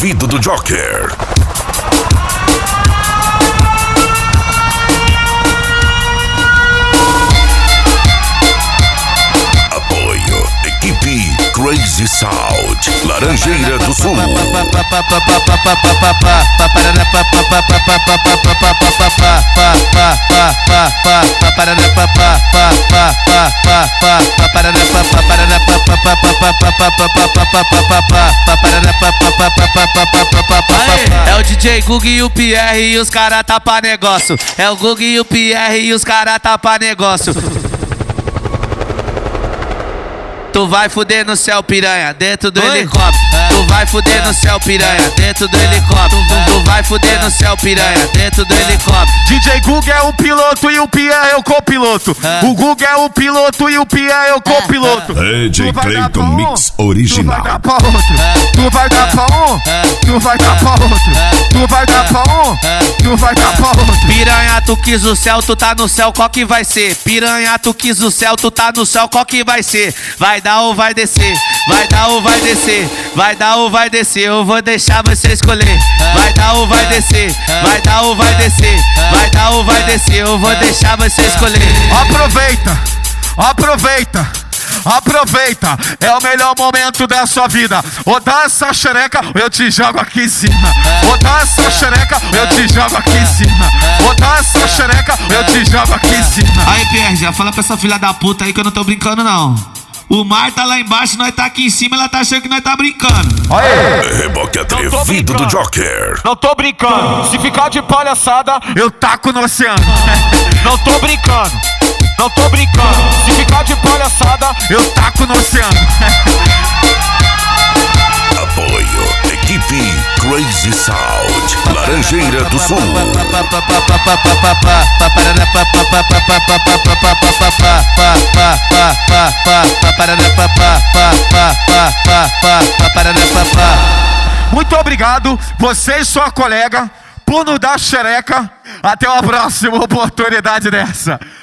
atrevido do Joker. Apoio Equipe Crazy Sound, Laranjeira do Sul. É o DJ Gug e o Pierre e os cara tá pra negócio. É o Gug e o Pierre e os cara tá pra negócio. Tu vai fuder no céu, piranha, dentro do helicóptero. Tu vai fuder no céu, piranha, dentro do helicóptero. Tu vai fuder no céu, piranha, dentro do helicóptero. DJ Gug é o piloto e o Pierre é o copiloto. O Gug é o piloto e o Pierre é o copiloto. DJ Clayton Mix original. Tu vai dar pra outro. Tu vai dar pra um. Tu vai dar pra outro. Tu vai dar pra um. Tu vai dar pra outro. Piranha, tu quis o céu, tu tá no céu, qual que vai ser? Piranha, tu quis o céu, tu tá no céu, qual que vai ser? Vai dar ou vai descer? Vai dar ou vai descer? Vai dar ou vai descer? Eu vou deixar você escolher. Vai dar ou vai descer? Vai dar ou vai descer? Vai dar ou vai descer? Eu vou deixar você escolher. Aproveita, aproveita, aproveita. É o melhor momento da sua vida. Ou dá essa xereca, ou eu te jogo aqui em cima. Ou dá essa xereca, ou eu te jogo aqui em cima. Ou dá essa xereca, ou eu te jogo aqui em cima. Aí, Pierre, já fala pra essa filha da puta aí que eu não tô brincando, não. O mar tá lá embaixo, nós tá aqui em cima, ela tá achando que nós tá brincando. Reboque atrevido do Joker. Não tô brincando. Se ficar de palhaçada, eu taco no oceano. Não tô brincando. Não tô brincando. Se ficar de palhaçada, eu taco no oceano. Apoio Equipe Crazy Sound, Laranjeira do Sul. Muito obrigado, você e sua colega, por nos dar xereca. Até uma próxima oportunidade dessa.